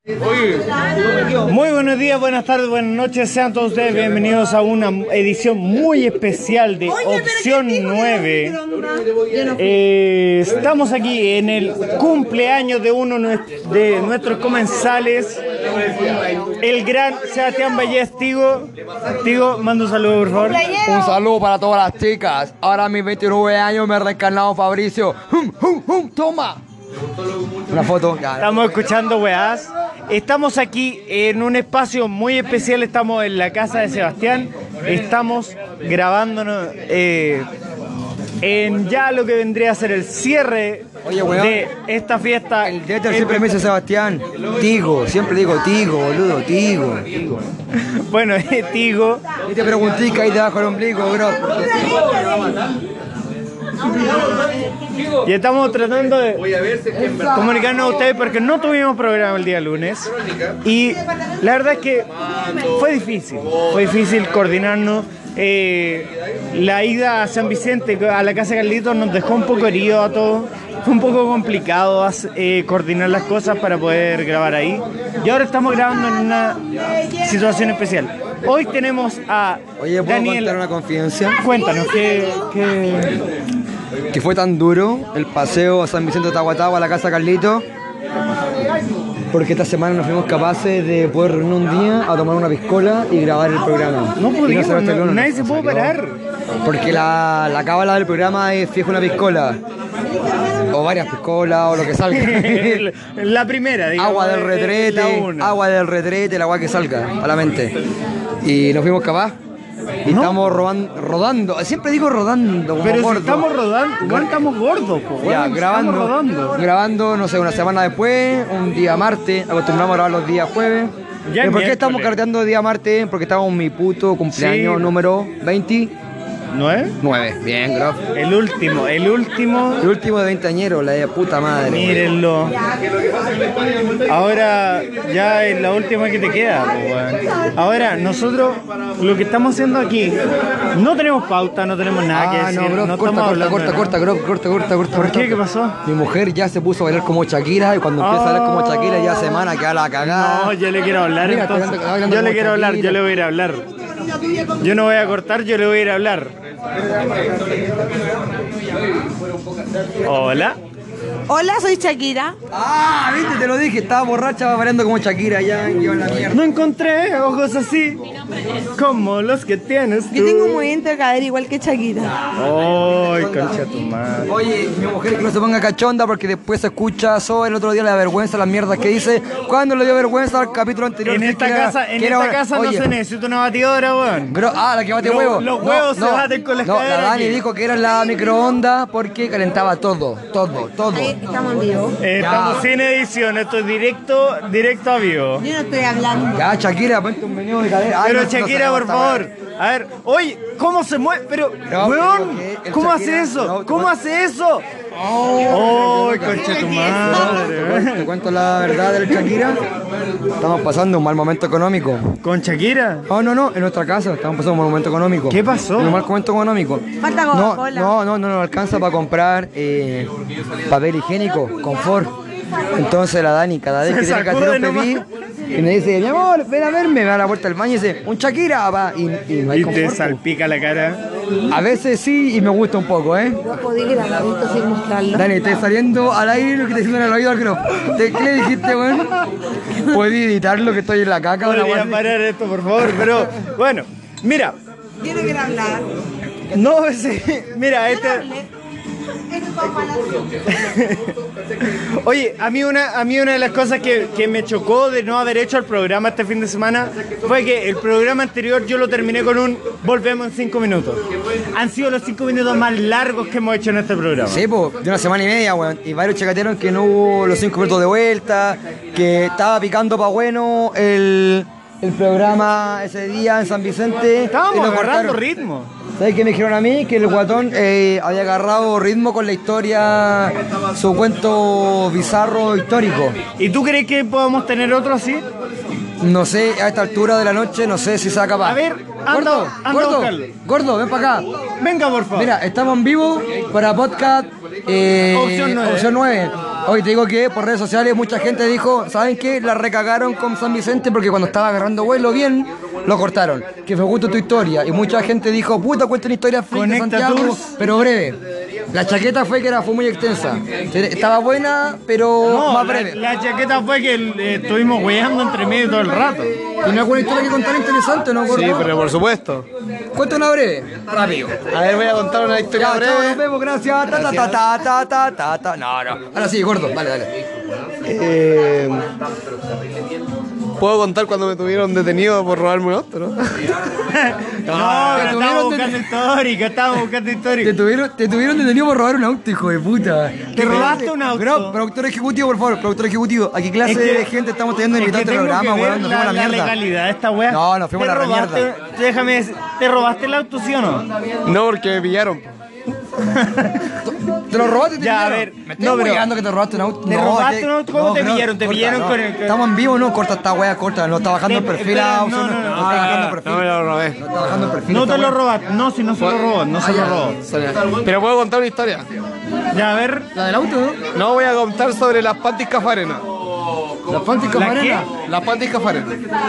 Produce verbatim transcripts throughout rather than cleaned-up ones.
Muy buenos días, buenas tardes, buenas noches, sean todos ustedes bienvenidos a una edición muy especial de Opción nueve. Eh, estamos aquí en el cumpleaños de uno de nuestros comensales, el gran Sebastián Vallés. Tigo, Tigo, manda un saludo, por favor. Un saludo para todas las chicas. Ahora a mis veintinueve años me he reencarnado Fabricio. ¡Hum, hum, hum! ¡Toma! Una foto. Ya. Estamos escuchando weás. Estamos aquí en un espacio muy especial. Estamos en la casa de Sebastián. Estamos grabándonos eh, en ya lo que vendría a ser el cierre Oye, weón, de esta fiesta. El Jeter siempre me dice Sebastián. Tigo, siempre digo Tigo, boludo, Tigo. Bueno, eh, Tigo. Y te pregunté que ahí debajo del ombligo, bro. Y estamos tratando de comunicarnos a ustedes porque no tuvimos programa el día lunes. Y la verdad es que fue difícil. Fue difícil coordinarnos. Eh, la ida a San Vicente, a la casa de Carlitos, nos dejó un poco heridos a todos. Fue un poco complicado eh, coordinar las cosas para poder grabar ahí. Y ahora estamos grabando en una situación especial. Hoy tenemos a Oye, ¿puedo Daniel. contar una confidencia? Cuéntanos, ¿qué, qué... Que fue tan duro el paseo a San Vicente de Tahuatahua a la casa de Carlito, porque esta semana no fuimos capaces de poder reunir un día a tomar una piscola y grabar el programa. No pudimos, no no, no, nadie se pudo parar. Porque la, la cábala del programa es fijo una piscola. O varias piscolas, o lo que salga. La primera, digamos. Agua del retrete, agua del retrete, el agua que salga a la mente. Y nos fuimos capaz. Y ¿no? Estamos rodando, rodando, siempre digo rodando como pero gordo. Si estamos rodando, igual estamos gordos, po, ya, bueno, grabando, rodando. grabando, no sé, una semana después, un día martes, acostumbramos a grabar los días jueves. Ya ¿por qué estamos carteando día martes? Porque estamos en mi puto cumpleaños sí. número veintinueve. ¿nueve? Bien, Grof. El último, el último. El último de veinteañero, la de puta madre. Mírenlo. Ahora ya es la última que te queda, pues. Ahora, nosotros lo que estamos haciendo aquí, no tenemos pauta, no tenemos nada ah, que decir. No, bro, no corta, corta, corta, corta, Grof, corta, corta, corta. ¿Por qué? ¿Qué pasó? Mi mujer ya se puso a bailar como Shakira y cuando oh. empieza a bailar como Shakira ya semana queda la cagada. No, yo le quiero hablar. Mira, entonces. Hablando, hablando yo le quiero Shakira. hablar, yo le voy a ir a hablar. Yo no voy a cortar, yo le voy a ir a hablar. Hola. Hola, soy Shakira. Ah, viste, te lo dije, estaba borracha bailando como Shakira, ya en la mierda. No encontré ojos así como los que tienes tú. Yo tengo un movimiento de cadera igual que Shakira. Ay, concha tu madre. Oye, mi mujer que no se ponga cachonda porque después se escucha eso el otro día le da vergüenza las mierdas que dice. ¿Cuándo le dio vergüenza al capítulo anterior? En esta era, casa, en esta una... casa Oye, no se necesita una batidora, weón. Bro, ah, la que bate Lo, huevos. Los huevos no, se no, baten con las No, la Dani aquí. dijo que era la microondas porque calentaba todo, todo, todo. Ahí estamos en vivo. Eh, estamos sin edición, esto es directo, directo a vivo. Yo no estoy hablando. Ya, Shakira, ponte un menú de cadera. Pero no, Shakira, no por favor. A ver, oye, ¿cómo se mueve? Pero, no, weón, ¿cómo Shakira, hace eso? No, ¿Cómo hace eso? ¡Oh, oh concha tu madre! ¿Te cuento la verdad del Shakira? Estamos pasando un mal momento económico. ¿Con Shakira? Oh, no, no, en nuestra casa estamos pasando un mal momento económico. ¿Qué pasó? Un mal momento económico. Falta Coca-Cola. No, no, no, no nos alcanza para comprar eh, papel higiénico, confort. Entonces la Dani, cada vez que tiene que hacer un pipí, y me dice, mi amor, ven a verme, me da la vuelta al baño y dice, un Shakira, va, y, y no hay ¿Y confort, te salpica la cara? A veces sí, y me gusta un poco, ¿eh? No podí grabar esto sin mostrarlo. Dani, estoy saliendo al aire lo que te diciendo en el oído al que no. ¿Qué le dijiste, weón? ¿Puedes editarlo que estoy en la caca? Podría parar esto, por favor, pero bueno, mira. ¿Quién quiere hablar? No, sí, mira, este... Oye, a mí una a mí una de las cosas que, que me chocó de no haber hecho el programa este fin de semana fue que el programa anterior yo lo terminé con un volvemos en cinco minutos. Han sido los cinco minutos más largos que hemos hecho en este programa. Sí, pues, de una semana y media, weón. Y varios chacatearon que no hubo los cinco minutos de vuelta, que estaba picando pa' bueno el, el programa ese día en San Vicente. Estábamos agarrando ritmo. ¿Sabes qué me dijeron a mí? Que el guatón eh, había agarrado ritmo con la historia, su cuento bizarro histórico. ¿Y tú crees que podemos tener otro así? No sé, a esta altura de la noche, no sé si sea capaz. A ver, anda, gordo, anda gordo, gordo, ven para acá. Venga, por favor. Mira, estamos en vivo para podcast eh, Opción nueve. Opción nueve. Hoy te digo que por redes sociales mucha gente dijo, ¿saben qué? La recagaron con San Vicente porque cuando estaba agarrando vuelo bien, lo cortaron. Que fue justo tu historia. Y mucha gente dijo, puta, cuenta una historia freak de Santiago, tours, pero breve. La chaqueta fue que era, fue muy extensa. Estaba buena, pero no, más breve. La, la chaqueta fue que eh, estuvimos weyando entre medio todo el rato. ¿Tiene alguna historia que contar interesante, no, gordo? Sí, pero por supuesto. Cuenta una breve. Rápido. A ver, voy a contar una historia ya, breve. Chao, nos vemos, gracias. Ta, ta, ta, ta, ta, ta, ta. No, no. Ahora sí, gordo, dale, dale. Eh, ¿Puedo contar cuando me tuvieron detenido por robarme un auto, no? No, no estábamos buscando histórica, estábamos buscando histórica. Te tuvieron, te tuvieron detenido por robar un auto, hijo de puta. ¿Te robaste un auto? Bro, productor ejecutivo, por favor, productor ejecutivo. ¿A qué clase es que, de gente estamos teniendo invitado a este programa, weón? Nos fuimos a la mierda. mierda. La legalidad de esta weá. No, nos fuimos a la robaste, mierda. Déjame decir, ¿te robaste el auto, sí o no? No, porque me pillaron. ¿Te lo robaste? Te ya, pillaron? a ver. ¿Me estás No, pero que te robaste un auto? ¿Te no, robaste que, un auto? ¿Cómo no, te no, pillaron? ¿Te corta, pillaron no. con el...? ¿Estamos en vivo o no? Corta esta wea, corta. No está bajando el perfil. Espera, a no, no, no, no, no, está bajando el no, perfil. no me lo robé. No está bajando el perfil. No esta te lo wea. robaste. No, si no se lo robó, no se lo robó. Pero puedo contar una historia. Ya, a ver. ¿La del auto, no? No, voy a contar sobre las panties cafarenas. ¿Las panties ¿La cafarenas? Las panties cafarenas.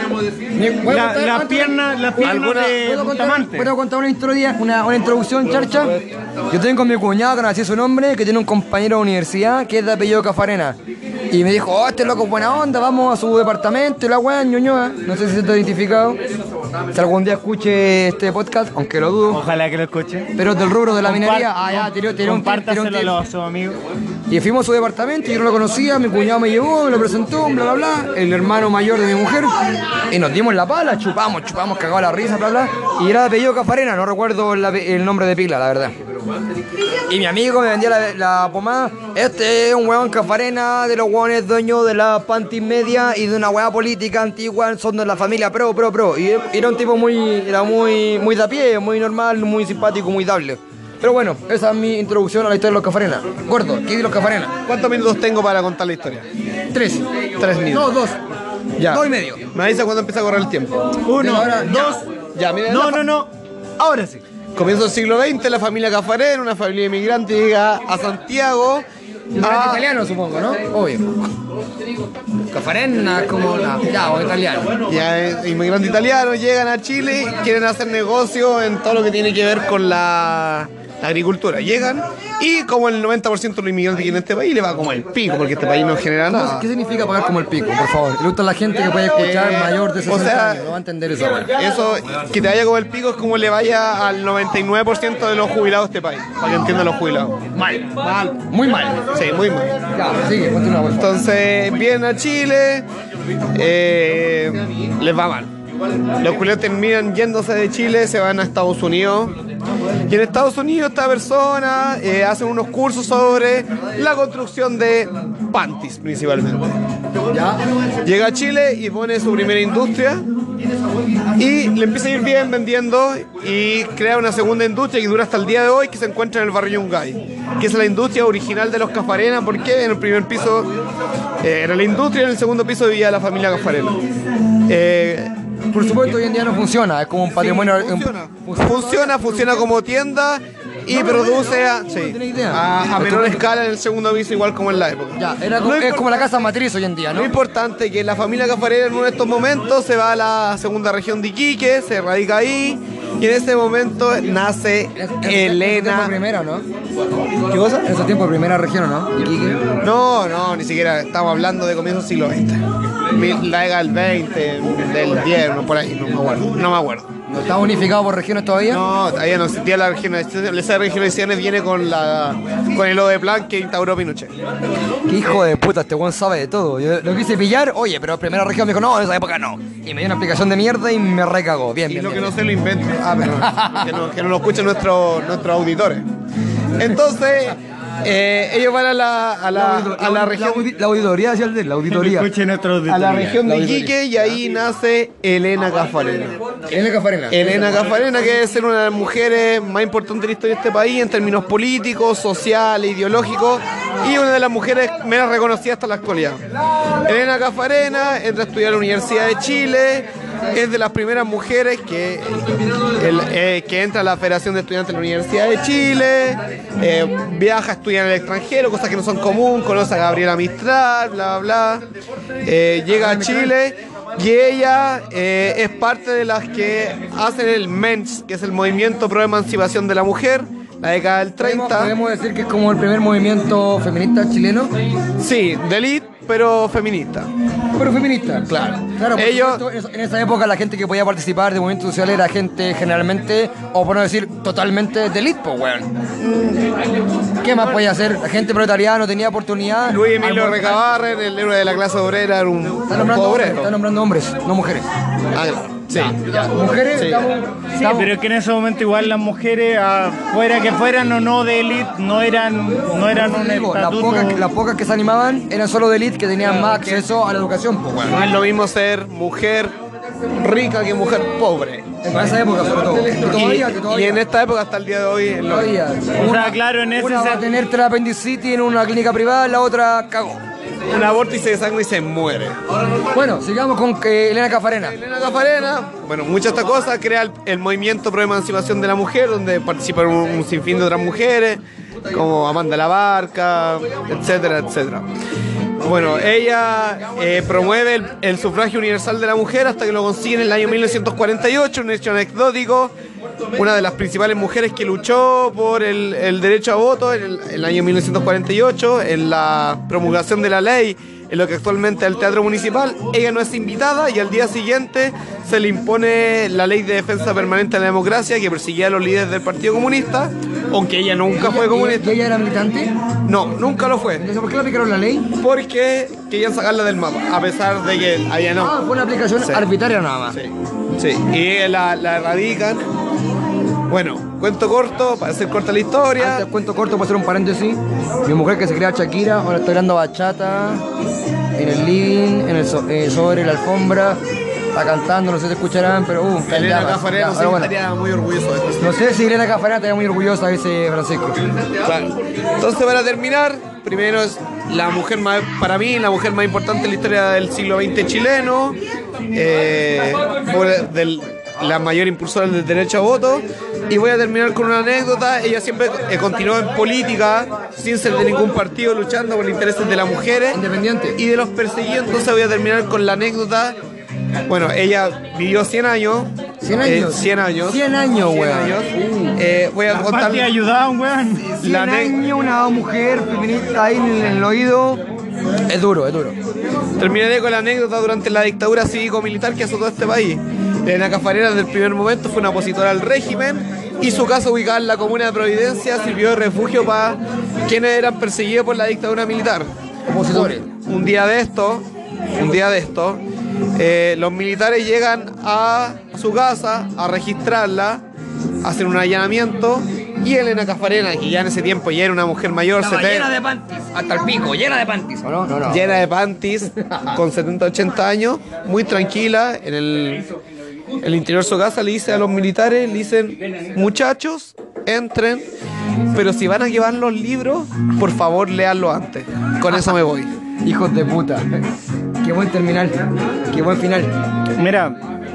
La, las piernas, las piernas ¿Alguna- de ¿Puedo contar, Bustamante. ¿Puedo contar una historia, una, una introducción, charcha? Yo tengo con mi cuñado, que no sé su nombre, que tiene un compañero de universidad que es de apellido Cafarena. Y me dijo, oh, este loco es buena onda, vamos a su departamento y la weá, ñoñoa. No sé si se te ha identificado. Si algún día escuche este podcast, aunque lo dudo. Ojalá que lo escuche. Pero del rubro de la Compart- minería, ah, ya, tiró, tiró un tip, tiró un Compártaselo a tip. los- a sus amigos. Y fuimos a su departamento, yo no lo conocía, mi cuñado me llevó, me lo presentó, bla, bla, bla, el hermano mayor de mi mujer, y nos dimos la pala, chupamos, chupamos, cagado la risa, bla, bla, y era de apellido Cafarena, no recuerdo el, ape- el nombre de pila, la verdad. Y mi amigo me vendía la, la pomada, este es un huevón Cafarena, de los huevones dueños de la panty media y de una hueá política antigua, son de la familia pro, pro, pro, y era un tipo muy, era muy, muy de a pie, muy normal, muy simpático, muy dable. Pero bueno, esa es mi introducción a la historia de los Cafarena. Gordo, ¿qué de los Cafarena? ¿Cuántos minutos tengo para contar la historia? Tres. Tres minutos. No, dos. Ya. Dos y medio. Me avisa cuando empieza a correr el tiempo. Uno, Ahora, dos. Ya, mira. No, la fa- no, no. Ahora sí. Comienzo del siglo veinte, la familia Cafarena, una familia inmigrante, llega a Santiago. Inmigrante a- italiano, supongo, ¿no? Obvio. Cafarena, como la. Ya, o italiano. Ya, eh, inmigrantes italianos llegan a Chile, quieren hacer negocio en todo lo que tiene que ver con la, la agricultura. Llegan y como el noventa por ciento de los inmigrantes que en este país le va como el pico, porque este país no genera nada. ¿Qué significa pagar como el pico, por favor? Le gusta a la gente que puede escuchar Eh, mayor de o sesenta sea, años, no va a entender eso. güey. Eso, que te vaya como el pico es como le vaya al noventa y nueve por ciento de los jubilados de este país, para que entiendan los jubilados. Mal, mal, Muy mal. sí, muy mal. Ya, sigue, continúa, por favor. Entonces vienen a Chile, eh, les va mal. Los culiados terminan yéndose de Chile, se van a Estados Unidos. Y en Estados Unidos esta persona eh, hace unos cursos sobre la construcción de panties principalmente. Ya. Llega a Chile y pone su primera industria y le empieza a ir bien vendiendo y crea una segunda industria que dura hasta el día de hoy, que se encuentra en el barrio Yungay, que es la industria original de los Cafarena, porque en el primer piso eh, era la industria y en el segundo piso vivía la familia Cafarena. Eh, Por supuesto, hoy en día no funciona, es como un patrimonio. funciona. un- funciona, funciona como tienda y produce a, sí, tenía idea. a, a menor escala en el segundo piso, igual como en la época. Ya, era como, Lo es impor- como la casa matriz hoy en día, Lo ¿no? importante es que la familia Cafarena en uno de estos momentos se va a la segunda región de Iquique, se radica ahí y en ese momento nace En ese tiempo de Elena. primera, ¿no? ¿Qué cosa? En ese tiempo de primera región, ¿no? Iquique. No, no, ni siquiera estamos hablando de comienzos del siglo veinte. Mi- La década del veinte, del diez, no, por ahí, no me acuerdo. No me acuerdo. ¿No está unificado por regiones todavía? No, todavía no existía la regionalización. Esa regionalización viene con la con el O D Plan que instauró Pinochet. Qué hijo de puta, este weón sabe de todo. Yo lo quise pillar, oye, pero primera región me dijo, no, en esa época no. Y me dio una explicación de mierda y me recagó. Bien, Y bien. lo que bien, no sé lo invento. Ah, perdón. que, no, que no lo escuchen nuestros nuestros auditores. Entonces, eh, ellos van a la, a la, a la región. La auditoría hacia el de la auditoría. Escuchen nuestra A auditoría. la región La de auditoría. Iquique y ahí nace Elena Cafarena. Elena Cafarena. Elena Cafarena, que debe ser una de las mujeres más importantes de la historia de este país en términos políticos, sociales, ideológicos y una de las mujeres menos reconocidas hasta la actualidad. Elena Cafarena entra a estudiar a la Universidad de Chile, es de las primeras mujeres que, el, eh, que entra a la Federación de Estudiantes de la Universidad de Chile, eh, viaja a estudiar en el extranjero, cosas que no son comunes, conoce a Gabriela Mistral, bla, bla, bla. Eh, llega a Chile y ella eh, es parte de las que hacen el M E N S, que es el Movimiento Pro Emancipación de la Mujer, la década del treinta. ¿Podemos decir que es como el primer movimiento feminista chileno? Sí, de élite, pero feminista. Pero feminista. Claro. Claro, por Ellos, supuesto, en esa época la gente que podía participar de movimientos sociales era gente generalmente, o por no decir totalmente de élite, pues, weón. ¿Qué más podía hacer? La gente proletaria no tenía oportunidad. Luis Emilio Recabarren, el héroe de la clase obrera, era un, Está un nombrando, hombres, obrero. está nombrando hombres, no mujeres. Ah, claro. Sí. Ya, mujeres, Sí. estamos, Sí, estamos- pero es que en ese momento igual las mujeres, fuera que fueran o no de élite, no eran, no eran un digo, las estatuto. pocas, las pocas que se animaban eran solo de élite que tenían más acceso a la educación, pues, weón. No es lo mismo ser mujer rica que mujer pobre. En esa época, sobre todo. Que todavía, que Y, todavía. y en esta época hasta el día de hoy es lo Todavía. O sea, claro, en ese Una va a sen- tener apendicitis en una clínica privada, la otra cagó. un aborto y se desangra y se muere. Bueno, sigamos con que Elena Cafarena. Elena Cafarena, bueno, muchas de estas cosas, crea el, el movimiento pro emancipación de la mujer, donde participan un, un sinfín de otras mujeres, como Amanda La Barca, etcétera, etcétera. Bueno, ella eh, promueve el, el sufragio universal de la mujer hasta que lo consigue en el año mil novecientos cuarenta y ocho, un hecho anecdótico. Una de las principales mujeres que luchó por el, el derecho a voto en el, el año mil novecientos cuarenta y ocho, en la promulgación de la ley, en lo que actualmente es el Teatro Municipal. Ella no es invitada y al día siguiente se le impone la Ley de Defensa Permanente de la Democracia, que perseguía a los líderes del Partido Comunista, aunque ella nunca fue comunista. ¿Y ella era militante? No, nunca lo fue. Entonces, ¿por qué le aplicaron la ley? Porque querían sacarla del mapa, a pesar de que había no. Ah, fue una aplicación Sí. arbitraria nada más. Sí, sí. Y la, la erradican. Bueno, cuento corto, para hacer corta la historia. Antes, cuento corto, para hacer un paréntesis. Mi mujer que se crea Shakira, ahora está bailando bachata en el living, en el so- eh, sobre la alfombra. Está cantando, no sé si te escucharán, pero uh, está en Elena llamas. Cafarena Ya, no sé, pero bueno. estaría muy orgulloso de esto. No sé si Elena Cafarena estaría muy orgullosa, dice Francisco. Claro. Entonces, para terminar, primero es la mujer más, para mí, la mujer más importante en la historia del siglo veinte chileno, eh, fue del, la mayor impulsora del derecho a voto. Y voy a terminar con una anécdota. Ella siempre eh, continuó en política, sin ser de ningún partido, luchando por los intereses de las mujeres Independiente. y de los perseguidos. Entonces voy a terminar con la anécdota. Bueno, ella vivió cien años. ¿cien eh, años? cien años. cien años, cien weón. años. Eh, voy a Aparte contar. ayudaban, weón. La cien ane- años, una mujer feminista ahí en el oído. Es duro, es duro. Terminaré con la anécdota durante la dictadura cívico-militar que azotó este país. Elena Cafarena desde el primer momento fue una opositora al régimen y su casa ubicada en la comuna de Providencia sirvió de refugio para quienes eran perseguidos por la dictadura militar. Opositores. Un, un día de esto, un día de esto, eh, los militares llegan a su casa a registrarla, hacen un allanamiento y Elena Cafarena, que ya en ese tiempo ya era una mujer mayor, setenta, panties. Hasta el pico, llena de panties. ¿O no? No, no. llena de panties, con setenta, ochenta años, muy tranquila, en el, el interior de su casa le dice a los militares, le dicen, muchachos, entren, pero si van a llevar los libros, por favor, léanlo antes. Con eso me voy. Hijos de puta. Qué buen terminal. Qué buen final. Mira,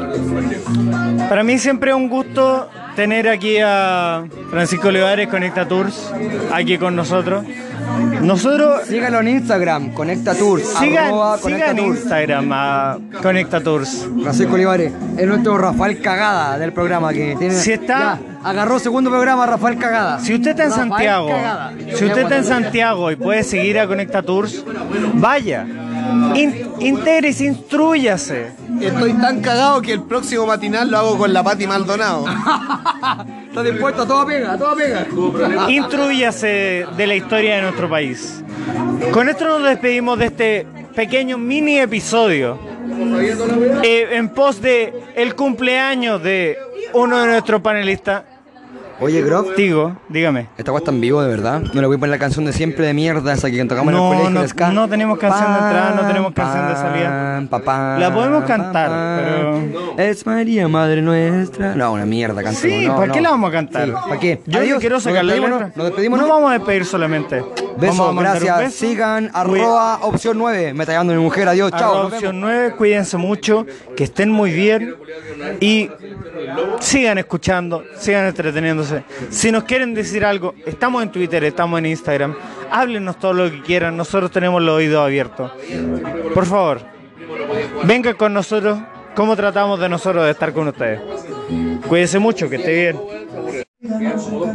para mí siempre es un gusto tener aquí a Francisco Olivares, Conecta Tours, aquí con nosotros. Nosotros, Síganlo en Instagram, Conecta Tours. sigan, arroba Conecta sigan en Tours. Instagram a Conecta Tours. Francisco Olivares, es nuestro Rafael Cagada del programa que tiene. Si está- Ya, agarró segundo programa Rafael Cagada. Si usted está en Rafael Santiago, Cagada. si usted está en Santiago y puede seguir a Conecta Tours, vaya, In, intégrese, instrúyase. Estoy tan cagado que el próximo matinal lo hago con la Pati Maldonado. Está dispuesto a toda pega, a toda pega. Instrúyase de la historia de nuestro país. Con esto nos despedimos de este pequeño mini episodio eh, en pos de el cumpleaños de uno de nuestros panelistas. Oye, Grof, Tigo, dígame. esta guay está en vivo, de verdad. No le voy a poner la canción de siempre de mierda, esa que tocamos en No, el colegio. no, el ska. no tenemos canción de entrada, no tenemos canción de salida. Pam, pa, pam, La podemos cantar, pam, pam. Es María, Madre Nuestra. No, una mierda canción. Sí, no, ¿para no. qué la vamos a cantar? Sí, ¿para qué? Yo Adiós, no quiero nos sacar la despedimos, letra. ¿no? Nos despedimos, No ¿no? vamos a despedir solamente. Besos, Vamos a mandar un gracias. beso. Sigan arroba opción nueve, metallando mi mujer. Adiós, chao. Arroba nos vemos. opción nueve, cuídense mucho, que estén muy bien y sigan escuchando, sigan entreteniéndose. Si nos quieren decir algo, estamos en Twitter, estamos en Instagram, háblenos todo lo que quieran, nosotros tenemos los oídos abiertos. Por favor, vengan con nosotros, como tratamos de nosotros de estar con ustedes. Cuídense mucho, que esté bien.